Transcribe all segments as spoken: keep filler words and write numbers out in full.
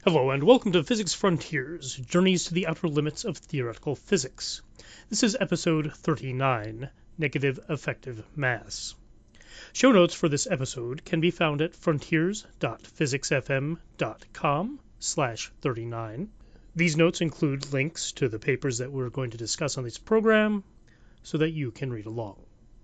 Hello and welcome to Physics Frontiers, Journeys to the Outer Limits of Theoretical Physics. This is episode thirty-nine, Negative Effective Mass. Show notes for this episode can be found at frontiers.physicsfm.com slash 39. These notes include links to the papers that we're going to discuss on this program so that you can read along.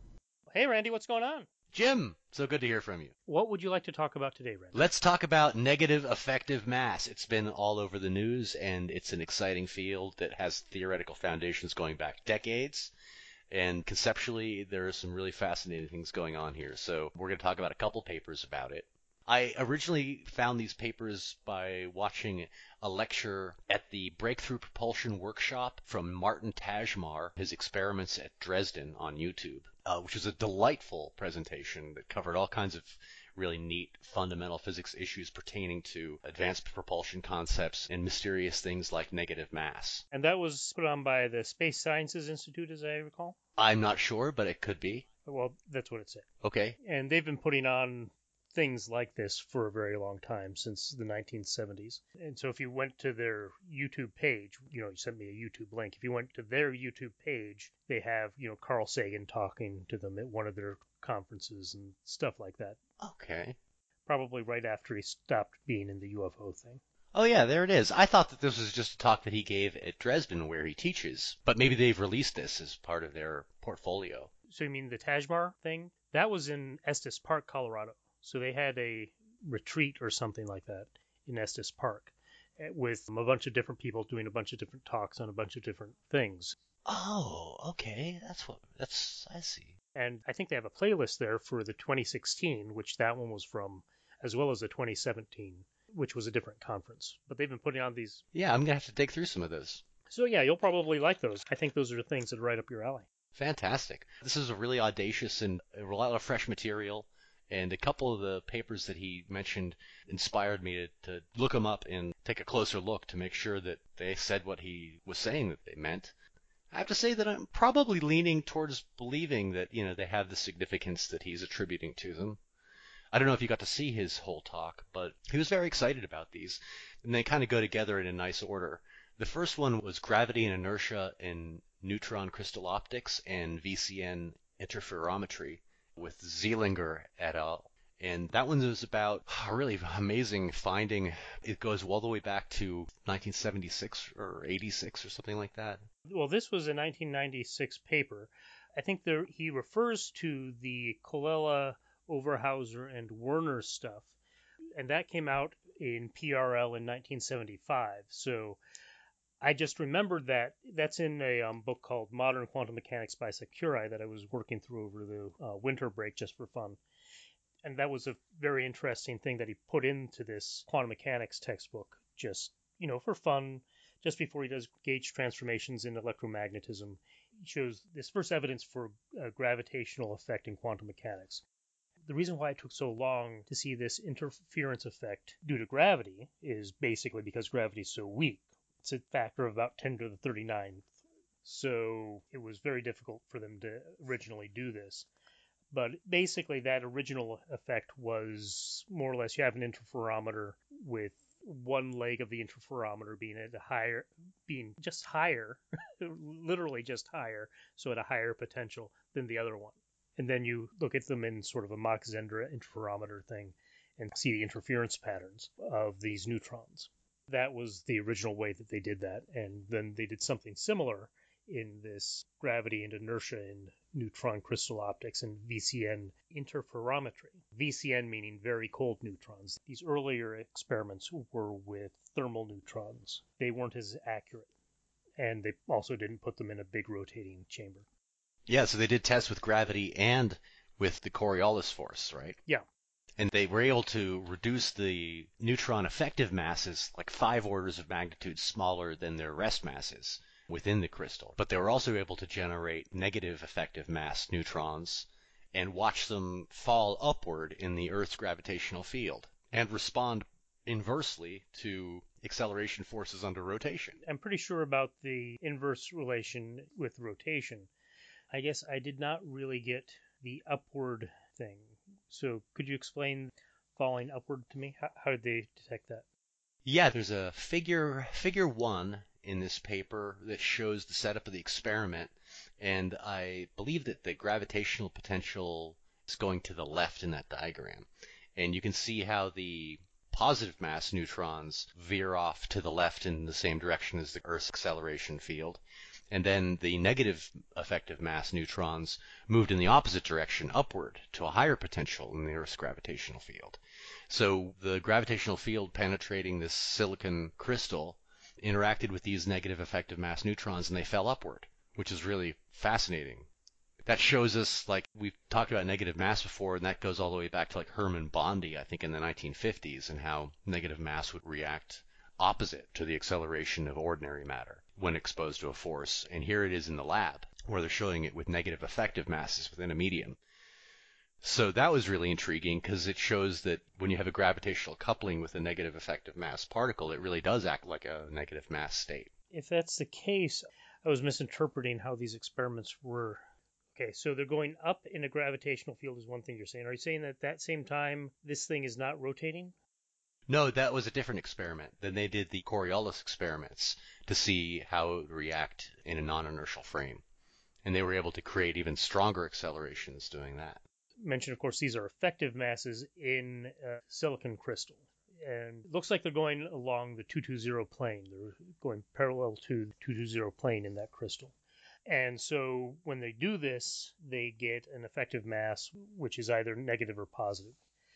Hey Randy, what's going on? Jim, so good to hear from you. What would you like to talk about today, Randy? Let's talk about negative effective mass. It's been all over the news, and it's an exciting field that has theoretical foundations going back decades. And conceptually, there are some really fascinating things going on here. So we're going to talk about a couple papers about it. I originally found these papers by watching a lecture at the Breakthrough Propulsion Workshop from Martin Tajmar, his experiments at Dresden on YouTube, uh, which was a delightful presentation that covered all kinds of really neat fundamental physics issues pertaining to advanced propulsion concepts and mysterious things like negative mass. And that was put on by the Space Sciences Institute, as I recall? I'm not sure, but it could be. Well, that's what it said. Okay. And they've been putting on things like this for a very long time, since the nineteen seventies. And so if you went to their YouTube page, you know, you sent me a YouTube link. If you went to their YouTube page, they have, you know, Carl Sagan talking to them at one of their conferences and stuff like that. Okay. Probably right after he stopped being in the U F O thing. Oh, yeah, there it is. I thought that this was just a talk that he gave at Dresden where he teaches, but maybe they've released this as part of their portfolio. So you mean the Tajmar thing? That was in Estes Park, Colorado. So they had a retreat or something like that in Estes Park with a bunch of different people doing a bunch of different talks on a bunch of different things. Oh, okay. That's what, that's, I see. And I think they have a playlist there for the twenty sixteen, which that one was from, as well as the twenty seventeen, which was a different conference. But they've been putting on these. Yeah, I'm going to have to dig through some of those. So yeah, you'll probably like those. I think those are the things that are right up your alley. Fantastic. This is a really audacious and a lot of fresh material. And a couple of the papers that he mentioned inspired me to, to look them up and take a closer look to make sure that they said what he was saying that they meant. I have to say that I'm probably leaning towards believing that, you know, they have the significance that he's attributing to them. I don't know if you got to see his whole talk, but he was very excited about these. And they kind of go together in a nice order. The first one was gravity and inertia in neutron crystal optics and V C N interferometry with Zeilinger et al. And that one was about a really amazing finding. It goes all the way back to nineteen seventy-six or eighty-six or something like that. Well, this was a nineteen ninety-six paper. I think there, he refers to the Colella, Overhauser, and Werner stuff. And that came out in P R L in nineteen seventy-five. So I just remembered that. That's in a um, book called Modern Quantum Mechanics by Sakurai that I was working through over the uh, winter break just for fun. And that was a very interesting thing that he put into this quantum mechanics textbook just, you know, for fun, just before he does gauge transformations in electromagnetism. He shows this first evidence for a gravitational effect in quantum mechanics. The reason why it took so long to see this interference effect due to gravity is basically because gravity is so weak. It's a factor of about ten to the thirty-ninth. So it was very difficult for them to originally do this. But basically that original effect was more or less you have an interferometer with one leg of the interferometer being at a higher, being just higher, literally just higher, so at a higher potential than the other one. And then you look at them in sort of a Mach-Zehnder interferometer thing and see the interference patterns of these neutrons. That was the original way that they did that. And then they did something similar in this gravity and inertia in neutron crystal optics and V C N interferometry. V C N meaning very cold neutrons. These earlier experiments were with thermal neutrons. They weren't as accurate. And they also didn't put them in a big rotating chamber. Yeah, so they did tests with gravity and with the Coriolis force, right? Yeah. And they were able to reduce the neutron effective masses like five orders of magnitude smaller than their rest masses within the crystal. But they were also able to generate negative effective mass neutrons and watch them fall upward in the Earth's gravitational field and respond inversely to acceleration forces under rotation. I'm pretty sure about the inverse relation with rotation. I guess I did not really get the upward thing. So could you explain falling upward to me? How, how did they detect that? Yeah, there's a figure figure one in this paper that shows the setup of the experiment, and I believe that the gravitational potential is going to the left in that diagram. And you can see how the positive mass neutrons veer off to the left in the same direction as the Earth's acceleration field. And then the negative effective mass neutrons moved in the opposite direction, upward, to a higher potential in the Earth's gravitational field. So the gravitational field penetrating this silicon crystal interacted with these negative effective mass neutrons, and they fell upward, which is really fascinating. That shows us, like, we've talked about negative mass before, and that goes all the way back to, like, Hermann Bondi, I think, in the nineteen fifties, and how negative mass would react opposite to the acceleration of ordinary matter when exposed to a force. And here it is in the lab, where they're showing it with negative effective masses within a medium. So that was really intriguing, because it shows that when you have a gravitational coupling with a negative effective mass particle, it really does act like a negative mass state. If that's the case, I was misinterpreting how these experiments were. Okay, so they're going up in a gravitational field is one thing you're saying. Are you saying that at that same time this thing is not rotating? No, that was a different experiment. Then they did the Coriolis experiments to see how it would react in a non-inertial frame. And they were able to create even stronger accelerations doing that. Mention, of course, these are effective masses in a silicon crystal. And it looks like they're going along the two twenty plane. They're going parallel to the two twenty plane in that crystal. And so when they do this, they get an effective mass which is either negative or positive.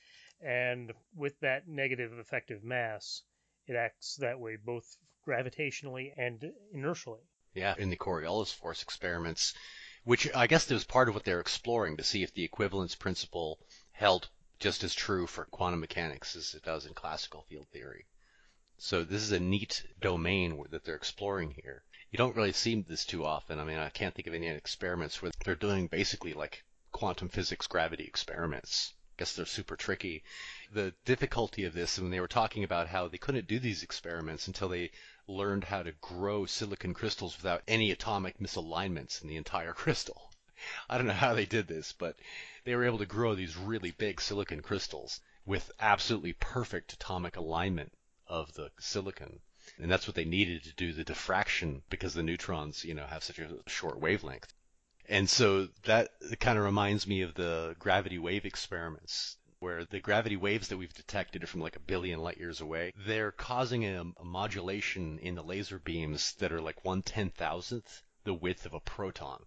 And with that negative effective mass, it acts that way both gravitationally and inertially. Yeah, in the Coriolis force experiments, which I guess was part of what they're exploring to see if the equivalence principle held just as true for quantum mechanics as it does in classical field theory. So this is a neat domain that they're exploring here. You don't really see this too often. I mean, I can't think of any experiments where they're doing basically like quantum physics gravity experiments. I guess they're super tricky. The difficulty of this, when they were talking about how they couldn't do these experiments until they learned how to grow silicon crystals without any atomic misalignments in the entire crystal. I don't know how they did this, but they were able to grow these really big silicon crystals with absolutely perfect atomic alignment of the silicon. And that's what they needed to do the diffraction, because the neutrons, you know, have such a short wavelength. And so that kind of reminds me of the gravity wave experiments, where the gravity waves that we've detected are from like a billion light years away. They're causing a, a modulation in the laser beams that are like one ten thousandth the width of a proton.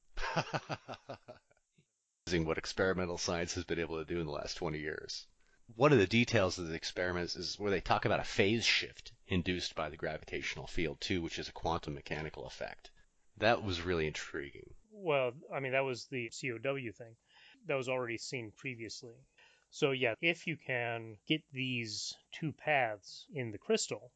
What experimental science has been able to do in the last twenty years. One of the details of the experiments is where they talk about a phase shift induced by the gravitational field too, which is a quantum mechanical effect. That was really intriguing. Well, I mean, that was the C O W thing. That was already seen previously. So yeah, if you can get these two paths in the crystal,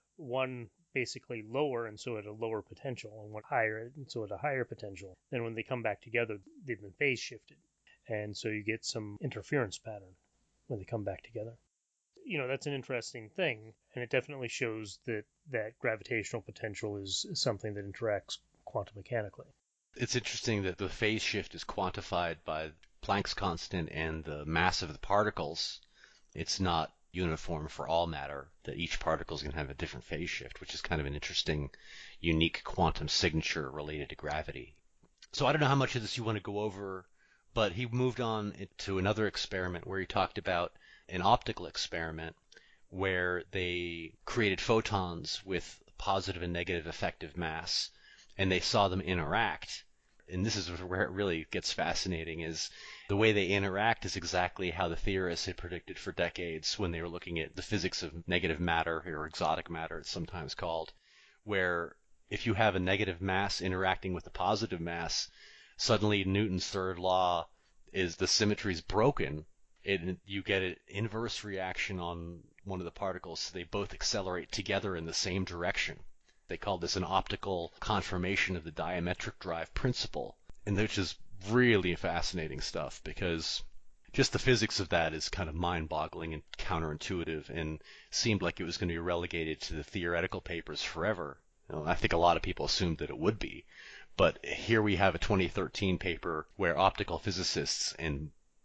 one basically lower and so at a lower potential, and one higher and so at a higher potential, then when they come back together, they've been phase shifted. And so you get some interference pattern when they come back together. You know, that's an interesting thing, and it definitely shows that that gravitational potential is something that interacts quantum mechanically. It's interesting that the phase shift is quantified by Planck's constant and the mass of the particles. It's not uniform for all matter, that each particle is going to have a different phase shift, which is kind of an interesting, unique quantum signature related to gravity. So I don't know how much of this you want to go over, but he moved on to another experiment where he talked about an optical experiment where they created photons with positive and negative effective mass, and they saw them interact. And this is where it really gets fascinating, is the way they interact is exactly how the theorists had predicted for decades when they were looking at the physics of negative matter, or exotic matter it's sometimes called, where if you have a negative mass interacting with a positive mass, suddenly Newton's third law is the symmetry is broken. It, you get an inverse reaction on one of the particles, so they both accelerate together in the same direction. They call this an optical confirmation of the diametric drive principle, and which is really fascinating stuff, because just the physics of that is kind of mind-boggling and counterintuitive, and seemed like it was going to be relegated to the theoretical papers forever. You know, I think a lot of people assumed that it would be, but here we have a twenty thirteen paper where optical physicists and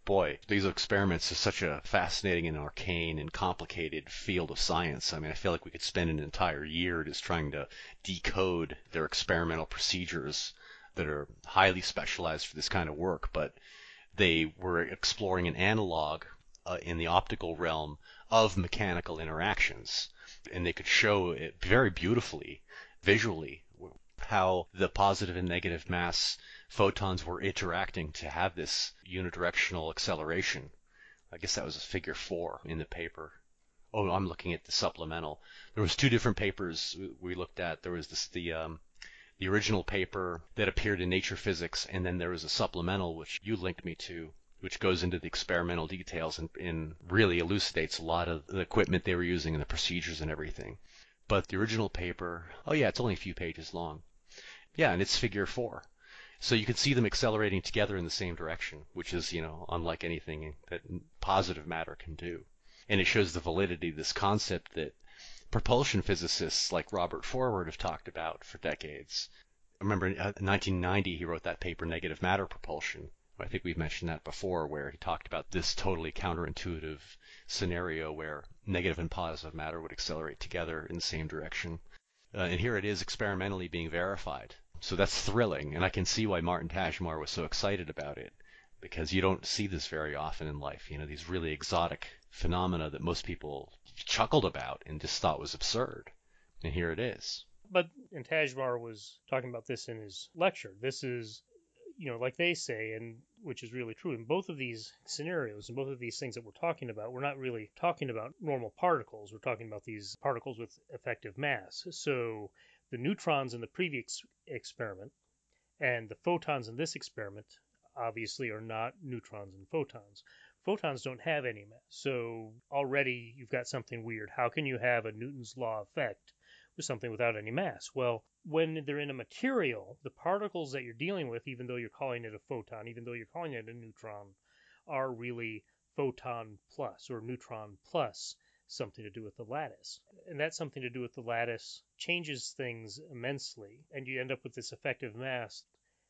boy, these experiments are such a fascinating and arcane and complicated field of science. I mean, I feel like we could spend an entire year just trying to decode their experimental procedures that are highly specialized for this kind of work, but they were exploring an analog uh, in the optical realm of mechanical interactions, and they could show it very beautifully, visually, how the positive and negative mass photons were interacting to have this unidirectional acceleration. I guess that was figure four in the paper. Oh, I'm looking at the supplemental. There was two different papers we looked at. There was this, the um, the original paper that appeared in Nature Physics, and then there was a supplemental which you linked me to, which goes into the experimental details and, and really elucidates a lot of the equipment they were using and the procedures and everything. But the original paper, oh yeah, it's only a few pages long. Yeah, and it's figure four. So you can see them accelerating together in the same direction, which is, you know, unlike anything that positive matter can do. And it shows the validity of this concept that propulsion physicists like Robert Forward have talked about for decades. I remember in nineteen ninety he wrote that paper, Negative Matter Propulsion. I think we've mentioned that before, where he talked about this totally counterintuitive scenario where negative and positive matter would accelerate together in the same direction. Uh, and here it is experimentally being verified. So that's thrilling, and I can see why Martin Tajmar was so excited about it, because you don't see this very often in life, you know, these really exotic phenomena that most people chuckled about and just thought was absurd. And here it is. But, and Tajmar was talking about this in his lecture. This is, you know, like they say, and which is really true, in both of these scenarios, in both of these things that we're talking about, we're not really talking about normal particles. We're talking about these particles with effective mass. So the neutrons in the previous experiment and the photons in this experiment obviously are not neutrons and photons. Photons don't have any mass. So already you've got something weird. How can you have a Newton's law effect with something without any mass? Well, when they're in a material, the particles that you're dealing with, even though you're calling it a photon, even though you're calling it a neutron, are really photon plus or neutron plus something to do with the lattice. And that something to do with the lattice changes things immensely, and you end up with this effective mass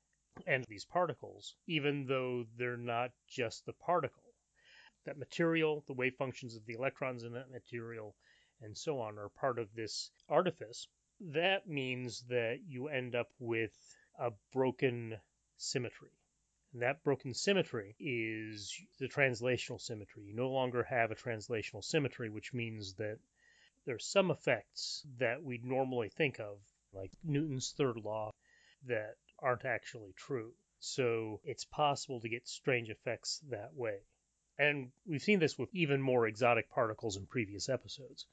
and these particles, even though they're not just the particle. That material, the wave functions of the electrons in that material, and so on, are part of this artifice. That means that you end up with a broken symmetry. And that broken symmetry is the translational symmetry. You no longer have a translational symmetry, which means that there's some effects that we normally think of, like Newton's third law, that aren't actually true. So it's possible to get strange effects that way. And we've seen this with even more exotic particles in previous episodes,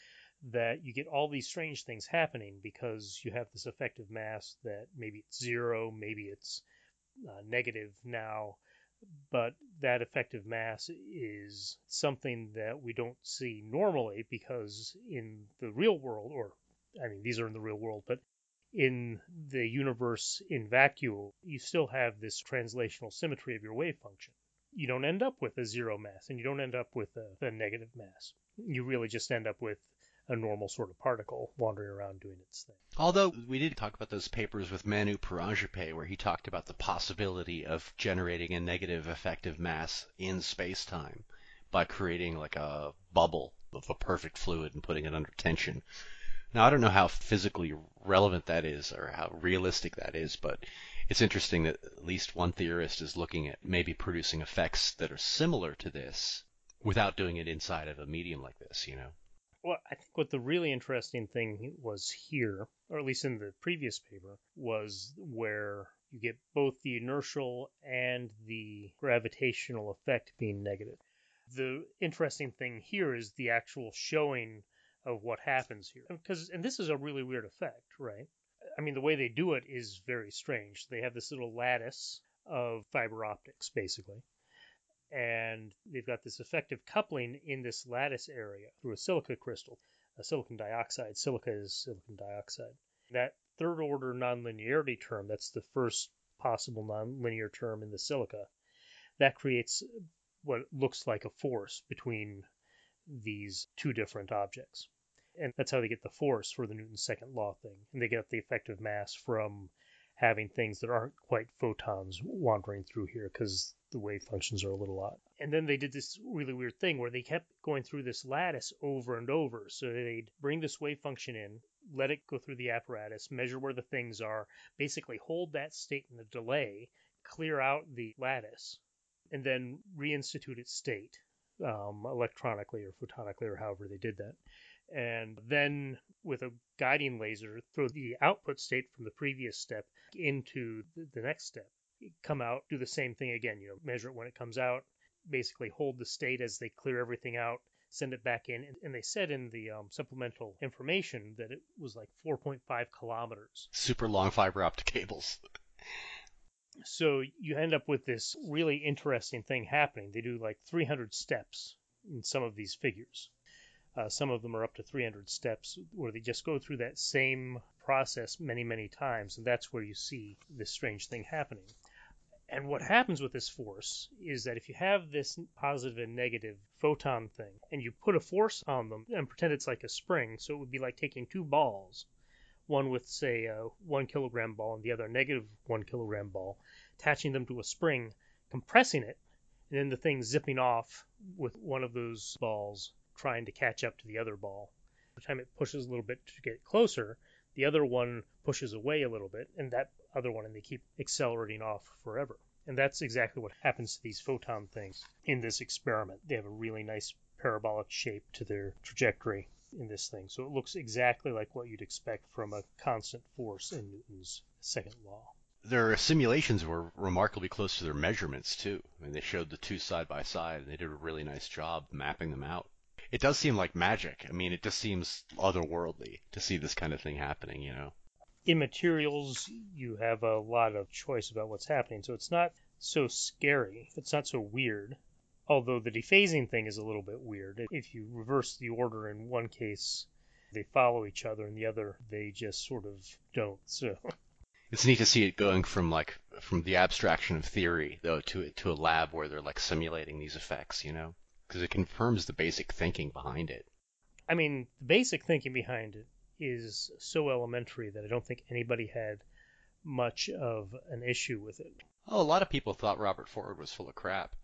that you get all these strange things happening because you have this effective mass that maybe it's zero, maybe it's uh, negative now, but that effective mass is something that we don't see normally because in the real world, or I mean, these are in the real world, but in the universe in vacuum, you still have this translational symmetry of your wave function. You don't end up with a zero mass, and you don't end up with a, a negative mass. You really just end up with a normal sort of particle wandering around doing its thing. Although we did talk about those papers with Manu Paranjape, where he talked about the possibility of generating a negative effective mass in space-time by creating like a bubble of a perfect fluid and putting it under tension. Now, I don't know how physically relevant that is or how realistic that is, but it's interesting that at least one theorist is looking at maybe producing effects that are similar to this without doing it inside of a medium like this, you know? Well, I think what the really interesting thing was here, or at least in the previous paper, was where you get both the inertial and the gravitational effect being negative. The interesting thing here is the actual showing of what happens here. Because, and this is a really weird effect, right? I mean, the way they do it is very strange. They have this little lattice of fiber optics, basically. And they've got this effective coupling in this lattice area through a silica crystal, a silicon dioxide. Silica is silicon dioxide. That third order nonlinearity term, that's the first possible nonlinear term in the silica, that creates what looks like a force between these two different objects. And that's how they get the force for the Newton's second law thing. And they get the effective mass from having things that aren't quite photons wandering through here, because the wave functions are a little odd. And then they did this really weird thing where they kept going through this lattice over and over. So they'd bring this wave function in, let it go through the apparatus, measure where the things are, basically hold that state in the delay, clear out the lattice, and then reinstitute its state um, electronically or photonically or however they did that. And then with a guiding laser, throw the output state from the previous step into the next step. Come out, do the same thing again, you know, measure it when it comes out, basically hold the state as they clear everything out, send it back in. And they said in the um, supplemental information that it was like four point five kilometers. Super long fiber optic cables. So you end up with this really interesting thing happening. They do like three hundred steps in some of these figures. Uh, some of them are up to three hundred steps where they just go through that same process many, many times. And that's where you see this strange thing happening. And what happens with this force is that if you have this positive and negative photon thing and you put a force on them and pretend it's like a spring, so it would be like taking two balls, one with, say, a one kilogram ball and the other a negative one kilogram ball, attaching them to a spring, compressing it, and then the thing zipping off with one of those balls trying to catch up to the other ball. Every time it pushes a little bit to get closer, the other one pushes away a little bit, and that other one, and they keep accelerating off forever. And that's exactly what happens to these photon things in this experiment. They have a really nice parabolic shape to their trajectory in this thing. So it looks exactly like what you'd expect from a constant force in Newton's second law. Their simulations were remarkably close to their measurements, too. I mean, they showed the two side by side, and they did a really nice job mapping them out. It does seem like magic. I mean, it just seems otherworldly to see this kind of thing happening, you know? In materials, you have a lot of choice about what's happening, so it's not so scary. It's not so weird. Although the dephasing thing is a little bit weird. If you reverse the order in one case, they follow each other, in the other, they just sort of don't. So it's neat to see it going from like from the abstraction of theory though to to a lab where they're like simulating these effects, you know, because it confirms the basic thinking behind it. I mean, the basic thinking behind it is so elementary that I don't think anybody had much of an issue with it. Oh, a lot of people thought Robert Ford was full of crap.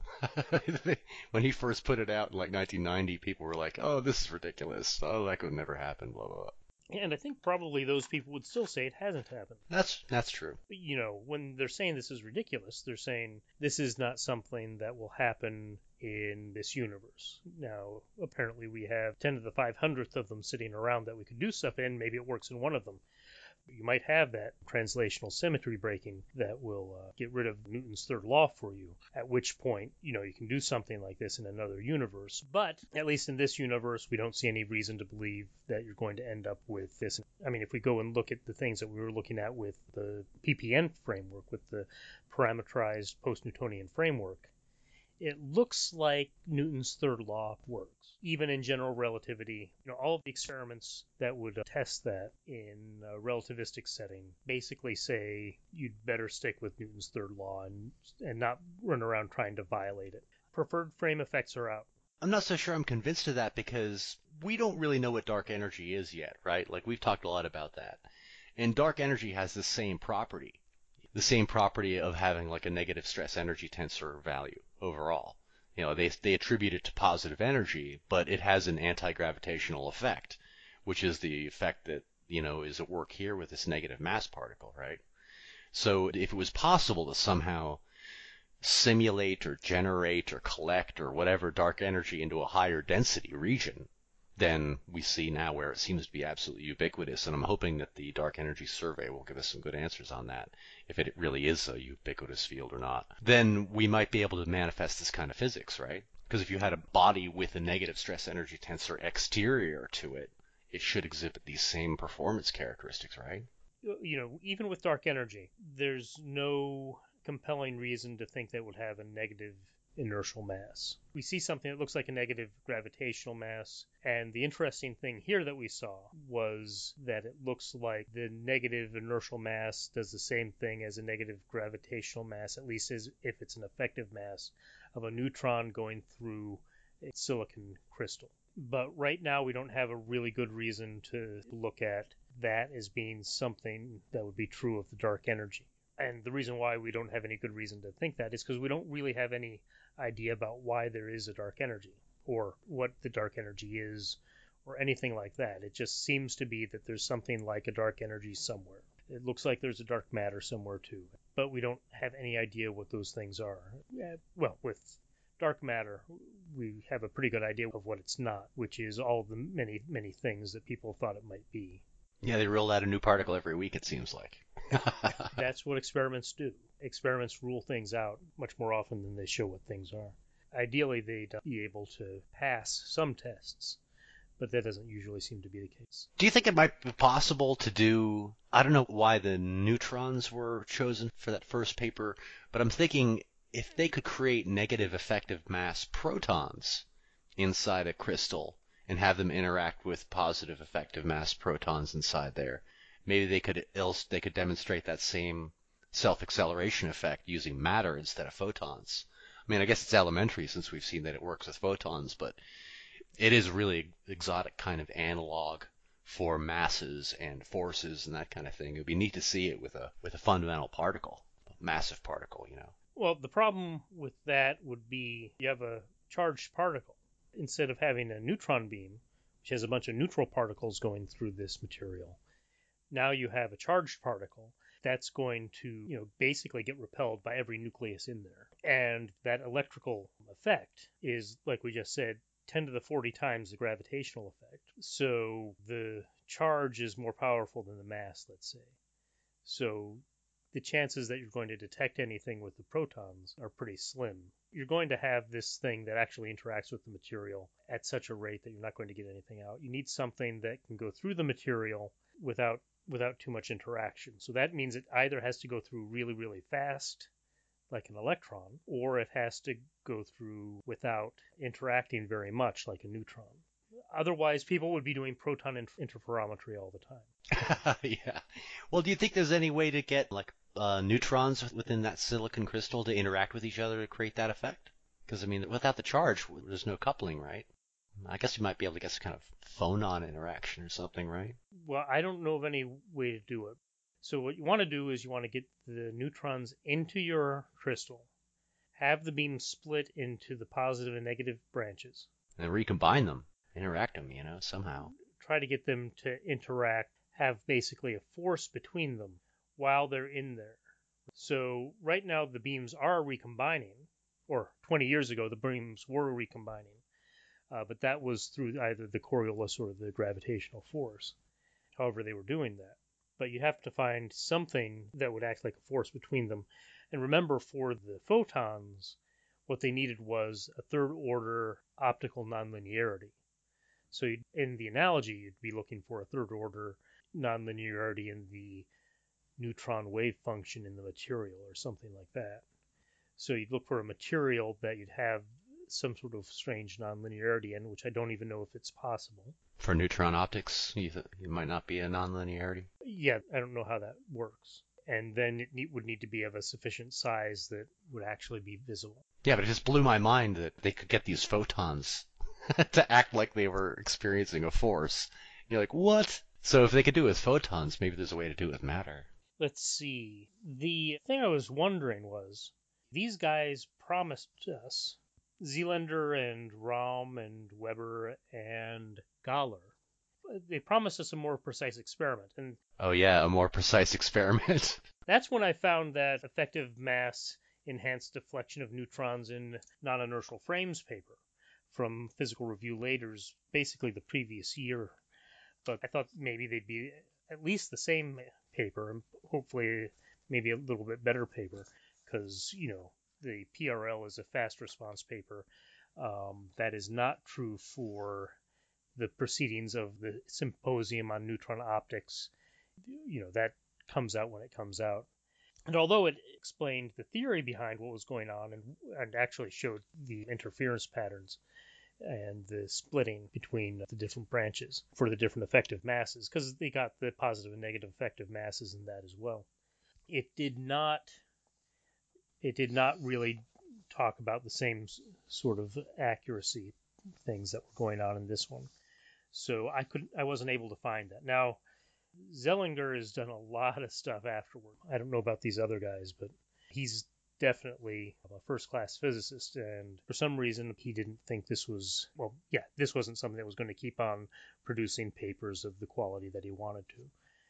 When he first put it out in like nineteen ninety, people were like, oh, this is ridiculous. Oh, that could never happen, blah, blah, blah. And I think probably those people would still say it hasn't happened. That's that's true. You know, when they're saying this is ridiculous, they're saying this is not something that will happen in this universe. Now, apparently we have ten to the five hundredth of them sitting around that we could do stuff in. Maybe it works in one of them. You might have that translational symmetry breaking that will uh, get rid of Newton's third law for you, at which point, you know, you can do something like this in another universe. But at least in this universe, we don't see any reason to believe that you're going to end up with this. I mean, if we go and look at the things that we were looking at with the P P N framework, with the parametrized post-Newtonian framework, it looks like Newton's third law works. Even in general relativity, you know, all of the experiments that would uh, test that in a relativistic setting basically say you'd better stick with Newton's third law and and not run around trying to violate it. Preferred frame effects are out. I'm not so sure I'm convinced of that because we don't really know what dark energy is yet, right? Like we've talked a lot about that. And dark energy has the same property. The same property of having like a negative stress energy tensor value overall. You know, they they attribute it to positive energy, but it has an anti-gravitational effect, which is the effect that, you know, is at work here with this negative mass particle, right? So if it was possible to somehow simulate or generate or collect or whatever dark energy into a higher density region, then we see now where it seems to be absolutely ubiquitous, and I'm hoping that the Dark Energy Survey will give us some good answers on that, if it really is a ubiquitous field or not. Then we might be able to manifest this kind of physics, right? Because if you had a body with a negative stress energy tensor exterior to it, it should exhibit these same performance characteristics, right? You know, even with dark energy, there's no compelling reason to think that it would have a negative inertial mass. We see something that looks like a negative gravitational mass, and the interesting thing here that we saw was that it looks like the negative inertial mass does the same thing as a negative gravitational mass, at least as if it's an effective mass of a neutron going through a silicon crystal. But right now we don't have a really good reason to look at that as being something that would be true of the dark energy. And the reason why we don't have any good reason to think that is because we don't really have any idea about why there is a dark energy or what the dark energy is or anything like that. It just seems to be that there's something like a dark energy somewhere. It looks like there's a dark matter somewhere too, but we don't have any idea what those things are. Well, with dark matter, we have a pretty good idea of what it's not, which is all the many, many things that people thought it might be. Yeah, they roll out a new particle every week, it seems like. That's what experiments do. Experiments rule things out much more often than they show what things are. Ideally, they'd be able to pass some tests, but that doesn't usually seem to be the case. Do you think it might be possible to do, I don't know why the neutrons were chosen for that first paper, but I'm thinking if they could create negative effective mass protons inside a crystal and have them interact with positive effective mass protons inside there, maybe they could they could demonstrate that same self-acceleration effect using matter instead of photons. I mean, I guess it's elementary since we've seen that it works with photons, but it is really exotic kind of analog for masses and forces and that kind of thing. It would be neat to see it with a with a fundamental particle, a massive particle, you know. Well, the problem with that would be you have a charged particle. Instead of having a neutron beam, which has a bunch of neutral particles going through this material, now you have a charged particle that's going to, you know, basically get repelled by every nucleus in there. And that electrical effect is, like we just said, ten to the forty times the gravitational effect. So the charge is more powerful than the mass, let's say. So the chances that you're going to detect anything with the protons are pretty slim. You're going to have this thing that actually interacts with the material at such a rate that you're not going to get anything out. You need something that can go through the material without without too much interaction. So that means it either has to go through really, really fast, like an electron, or it has to go through without interacting very much, like a neutron. Otherwise, people would be doing proton interferometry all the time. Yeah. Well, do you think there's any way to get like uh, neutrons within that silicon crystal to interact with each other to create that effect? Because, I mean, without the charge, there's no coupling, right? I guess you might be able to get some kind of phonon interaction or something, right? Well, I don't know of any way to do it. So what you want to do is you want to get the neutrons into your crystal, have the beam split into the positive and negative branches. And then recombine them, interact them, you know, somehow. Try to get them to interact, have basically a force between them while they're in there. So right now the beams are recombining, or twenty years ago the beams were recombining. Uh, but that was through either the Coriolis or the gravitational force. However, they were doing that. But you have to find something that would act like a force between them. And remember, for the photons, what they needed was a third-order optical nonlinearity. So you'd, in the analogy, you'd be looking for a third-order nonlinearity in the neutron wave function in the material or something like that. So you'd look for a material that you'd have some sort of strange nonlinearity in, which I don't even know if it's possible. For neutron optics, you th- it might not be a nonlinearity? Yeah, I don't know how that works. And then it need, would need to be of a sufficient size that would actually be visible. Yeah, but it just blew my mind that they could get these photons to act like they were experiencing a force. And you're like, what? So if they could do it with photons, maybe there's a way to do it with matter. Let's see. The thing I was wondering was, these guys promised us, Zeelander and Raum and Weber and Galler, they promised us a more precise experiment. And oh yeah, a more precise experiment. That's when I found that effective mass enhanced deflection of neutrons in non-inertial frames paper from Physical Review Later's basically the previous year. But I thought maybe they'd be at least the same paper, and hopefully maybe a little bit better paper, because, you know, the P R L is a fast response paper. Um, that is not true for the proceedings of the Symposium on Neutron Optics. You know, that comes out when it comes out. And although it explained the theory behind what was going on and, and actually showed the interference patterns and the splitting between the different branches for the different effective masses, because they got the positive and negative effective masses in that as well, it did not it did not really talk about the same sort of accuracy things that were going on in this one. So I couldn't I wasn't able to find that. Now, Zellinger has done a lot of stuff afterward. I don't know about these other guys, but he's definitely a first-class physicist, and for some reason he didn't think this was, well, yeah, this wasn't something that was going to keep on producing papers of the quality that he wanted to.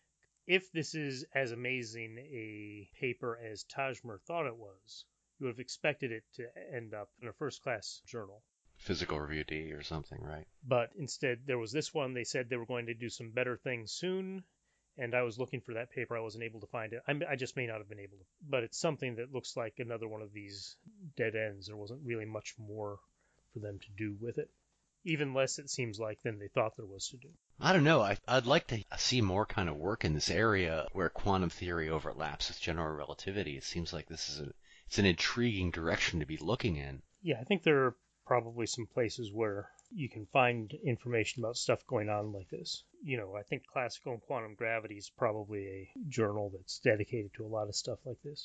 If this is as amazing a paper as Tajmer thought it was, you would have expected it to end up in a first-class journal. Physical Review D or something, right? But instead, there was this one. They said they were going to do some better things soon, and I was looking for that paper. I wasn't able to find it. I, I just may not have been able to. But it's something that looks like another one of these dead ends. There wasn't really much more for them to do with it. Even less, it seems like, than they thought there was to do. I don't know. I, I'd like to see more kind of work in this area where quantum theory overlaps with general relativity. It seems like this is a, it's an intriguing direction to be looking in. Yeah, I think there are probably some places where you can find information about stuff going on like this. You know, I think Classical and Quantum Gravity is probably a journal that's dedicated to a lot of stuff like this.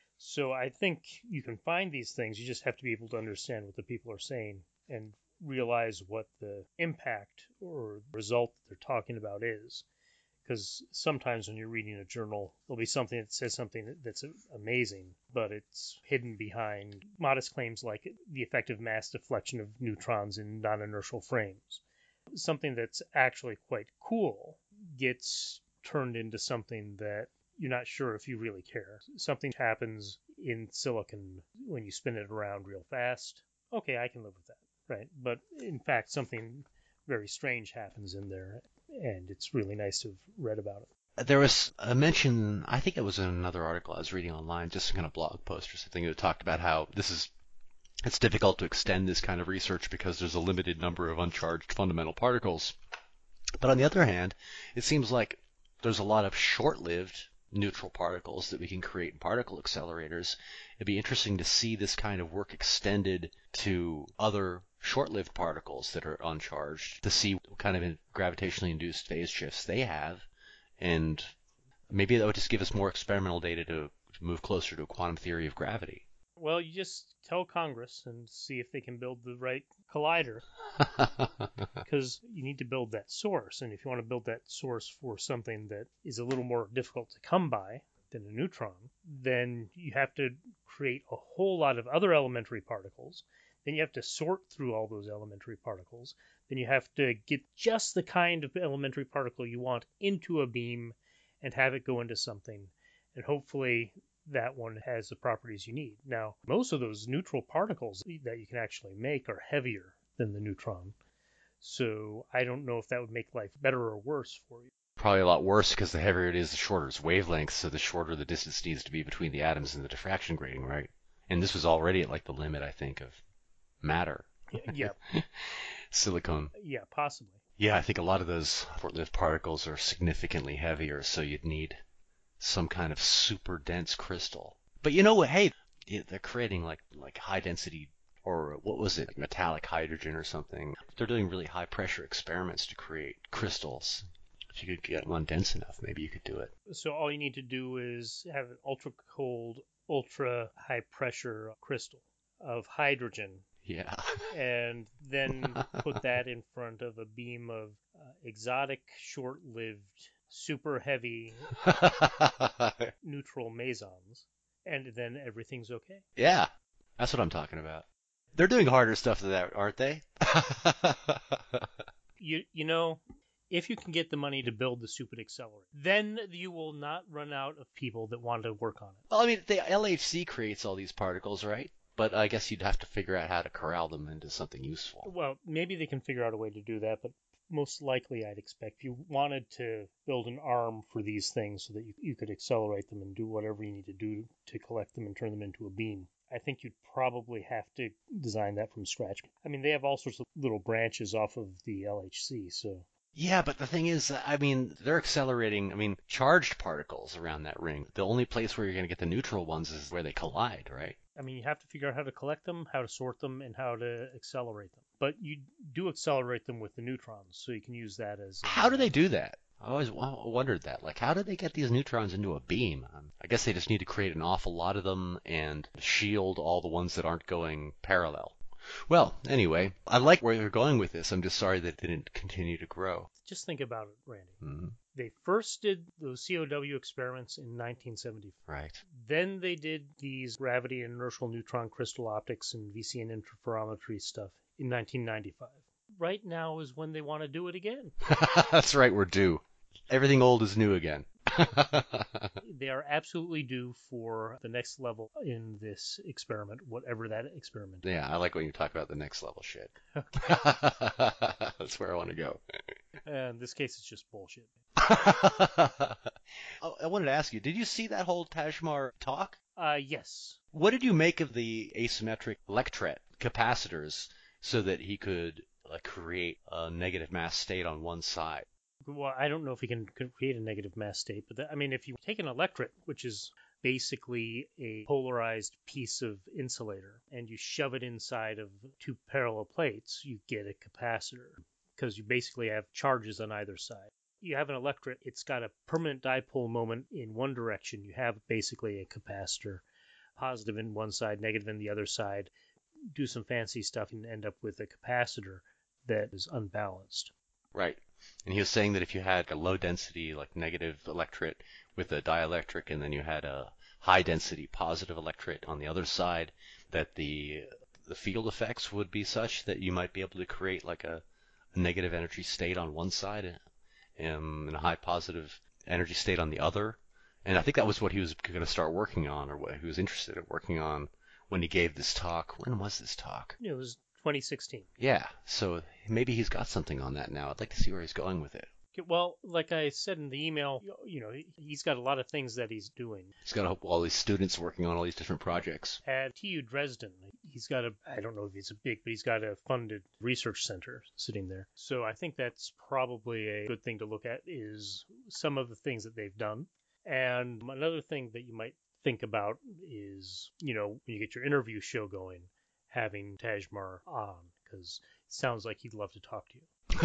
So I think you can find these things. You just have to be able to understand what the people are saying and realize what the impact or result that they're talking about is. Because sometimes when you're reading a journal, there'll be something that says something that's amazing, but it's hidden behind modest claims like the effective mass deflection of neutrons in non-inertial frames. Something that's actually quite cool gets turned into something that you're not sure if you really care. Something happens in silicon when you spin it around real fast. Okay, I can live with that. Right, but in fact, something very strange happens in there, and it's really nice to have read about it. There was a mention, I think it was in another article I was reading online, just some kind of blog post or something, that talked about how this is, it's difficult to extend this kind of research because there's a limited number of uncharged fundamental particles. But on the other hand, it seems like there's a lot of short-lived neutral particles that we can create in particle accelerators. It'd be interesting to see this kind of work extended to other short-lived particles that are uncharged, to see what kind of gravitationally induced phase shifts they have, and maybe that would just give us more experimental data to, to move closer to a quantum theory of gravity. Well, you just tell Congress and see if they can build the right collider, because you need to build that source, and if you want to build that source for something that is a little more difficult to come by than a neutron, then you have to create a whole lot of other elementary particles. Then you have to sort through all those elementary particles. Then you have to get just the kind of elementary particle you want into a beam and have it go into something. And hopefully that one has the properties you need. Now, most of those neutral particles that you can actually make are heavier than the neutron. So I don't know if that would make life better or worse for you. Probably a lot worse, because the heavier it is, the shorter its wavelength, so the shorter the distance needs to be between the atoms in the diffraction grating, right? And this was already at like the limit, I think, of matter. Yeah. Silicon. Yeah, possibly. Yeah, I think a lot of those short-lived particles are significantly heavier, so you'd need some kind of super dense crystal. But you know what? Hey, they're creating like like high density, or what was it, like metallic hydrogen or something. They're doing really high pressure experiments to create crystals. If you could get one dense enough, maybe you could do it. So all you need to do is have an ultra cold, ultra high pressure crystal of hydrogen. Yeah. And then put that in front of a beam of uh, exotic, short-lived, super heavy neutral mesons, and then everything's okay. Yeah, that's what I'm talking about. They're doing harder stuff than that, aren't they? you you know, if you can get the money to build the super accelerator, then you will not run out of people that want to work on it. Well, I mean, the L H C creates all these particles, right? But I guess you'd have to figure out how to corral them into something useful. Well, maybe they can figure out a way to do that, but most likely I'd expect if you wanted to build an arm for these things so that you, you could accelerate them and do whatever you need to do to collect them and turn them into a beam, I think you'd probably have to design that from scratch. I mean, they have all sorts of little branches off of the L H C, so... Yeah, but the thing is, I mean, they're accelerating, I mean, charged particles around that ring. The only place where you're going to get the neutral ones is where they collide, right? I mean, you have to figure out how to collect them, how to sort them, and how to accelerate them. But you do accelerate them with the neutrons, so you can use that as... A, how do they do that? I always wondered that. Like, how do they get these neutrons into a beam? Um, I guess they just need to create an awful lot of them and shield all the ones that aren't going parallel. Well, anyway, I like where you're going with this. I'm just sorry that it didn't continue to grow. Just think about it, Randy. Mm-hmm. They first did those C O W experiments in nineteen seventy. Right. Then they did these gravity and inertial neutron crystal optics and V C N interferometry stuff in nineteen ninety-five. Right now is when they want to do it again. That's right, we're due. Everything old is new again. They are absolutely due for the next level in this experiment, whatever that experiment is. Yeah, I like when you talk about the next level shit. That's where I want to go. In this case, it's just bullshit. Oh, I wanted to ask you, did you see that whole Tajmar talk? Uh, yes. What did you make of the asymmetric electret capacitors so that he could uh, create a negative mass state on one side? Well, I don't know if he can create a negative mass state, but that, I mean, if you take an electret, which is basically a polarized piece of insulator, and you shove it inside of two parallel plates, you get a capacitor, because you basically have charges on either side. You have an electret, it's got a permanent dipole moment in one direction. You have basically a capacitor, positive in one side, negative in the other side. Do some fancy stuff and end up with a capacitor that is unbalanced. Right. And he was saying that if you had a low density, like negative electret with a dielectric, and then you had a high density positive electret on the other side, that the the field effects would be such that you might be able to create like a, a negative energy state on one side um, and a high positive energy state on the other. And I think that was what he was going to start working on, or what he was interested in working on when he gave this talk. When was this talk? It was twenty sixteen. Yeah, so maybe he's got something on that now. I'd like to see where he's going with it. Well, like I said in the email, you know, he's got a lot of things that he's doing. He's got all these students working on all these different projects. At T U Dresden, he's got a, I don't know if it's a big, but he's got a funded research center sitting there. So I think that's probably a good thing to look at, is some of the things that they've done. And another thing that you might think about is, you know, when you get your interview show going, having Tajmar on, because it sounds like he'd love to talk to you.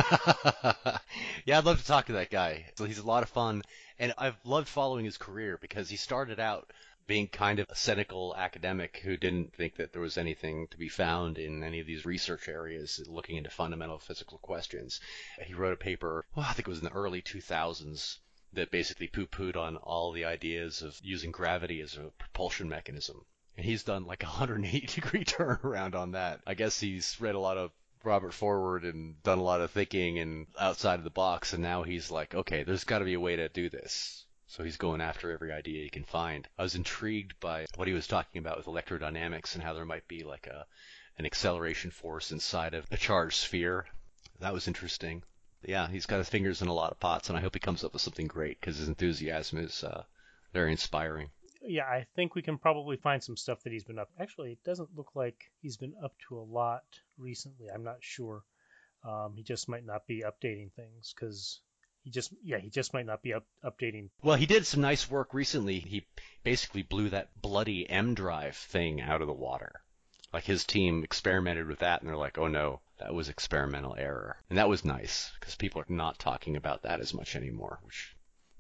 Yeah, I'd love to talk to that guy. So he's a lot of fun, and I've loved following his career because he started out being kind of a cynical academic who didn't think that there was anything to be found in any of these research areas looking into fundamental physical questions. He wrote a paper, well, I think it was in the early two thousands, that basically poo-pooed on all the ideas of using gravity as a propulsion mechanism. And he's done like a one hundred eighty degree turnaround on that. I guess he's read a lot of Robert Forward and done a lot of thinking and outside of the box, and now he's like, okay, there's got to be a way to do this. So he's going after every idea he can find. I was intrigued by what he was talking about with electrodynamics and how there might be like a an acceleration force inside of a charged sphere. That was interesting. Yeah, he's got his fingers in a lot of pots, and I hope he comes up with something great because his enthusiasm is uh, very inspiring. Yeah, I think we can probably find some stuff that he's been up. Actually, it doesn't look like he's been up to a lot recently. I'm not sure. Um, he just might not be updating things because he just, yeah, he just might not be up, updating. Well, he did some nice work recently. He basically blew that bloody M drive thing out of the water. Like his team experimented with that, and they're like, oh no, that was experimental error. And that was nice because people are not talking about that as much anymore, which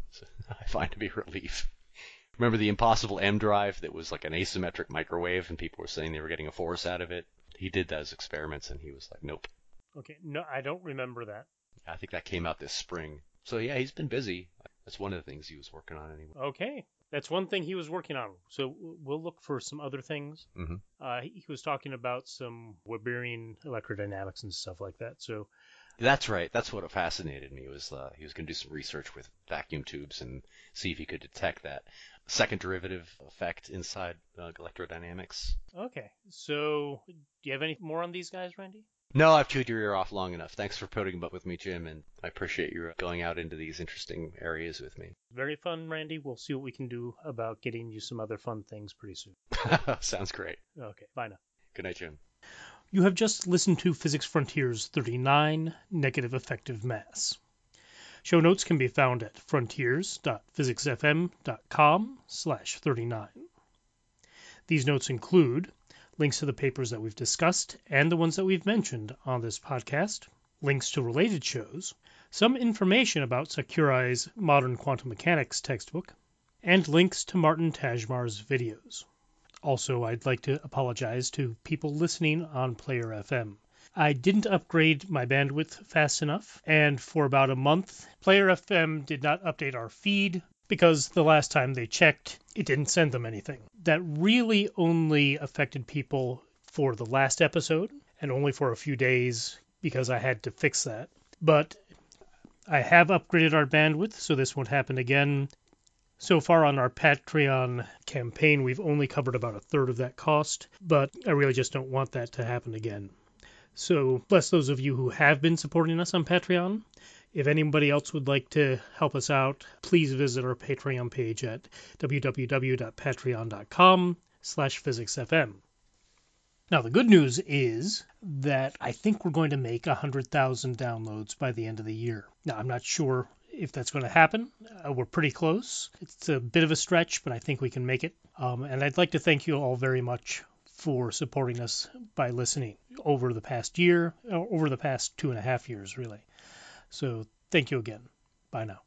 I find to be a relief. Remember the impossible M drive that was like an asymmetric microwave and people were saying they were getting a force out of it? He did those experiments and he was like, nope. Okay, no, I don't remember that. I think that came out this spring. So yeah, he's been busy. That's one of the things he was working on anyway. Okay, that's one thing he was working on. So we'll look for some other things. Mm-hmm. Uh, he, he was talking about some Weberian electrodynamics and stuff like that. So that's right. That's what fascinated me was uh, he was going to do some research with vacuum tubes and see if he could detect that second derivative effect inside uh, electrodynamics. Okay. So do you have any more on these guys, Randy? No, I've chewed your ear off long enough. Thanks for putting up with me, Jim, and I appreciate you going out into these interesting areas with me. Very fun, Randy. We'll see what we can do about getting you some other fun things pretty soon. Sounds great. Okay. Bye now. Good night, Jim. You have just listened to Physics Frontiers thirty-nine, Negative Effective Mass. Show notes can be found at frontiers.physicsfm.com slash 39. These notes include links to the papers that we've discussed and the ones that we've mentioned on this podcast, links to related shows, some information about Sakurai's Modern Quantum Mechanics textbook, and links to Martin Tajmar's videos. Also, I'd like to apologize to people listening on Player F M. I didn't upgrade my bandwidth fast enough, and for about a month, Player F M did not update our feed because the last time they checked, it didn't send them anything. That really only affected people for the last episode, and only for a few days because I had to fix that. But I have upgraded our bandwidth, so this won't happen again. So far on our Patreon campaign, we've only covered about a third of that cost, but I really just don't want that to happen again. So bless those of you who have been supporting us on Patreon. If anybody else would like to help us out, please visit our Patreon page at www.patreon.com slash physicsfm. Now, the good news is that I think we're going to make one hundred thousand downloads by the end of the year. Now, I'm not sure if that's going to happen. Uh, we're pretty close. It's a bit of a stretch, but I think we can make it. Um, and I'd like to thank you all very much for supporting us by listening over the past year, or over the past two and a half years, really. So thank you again. Bye now.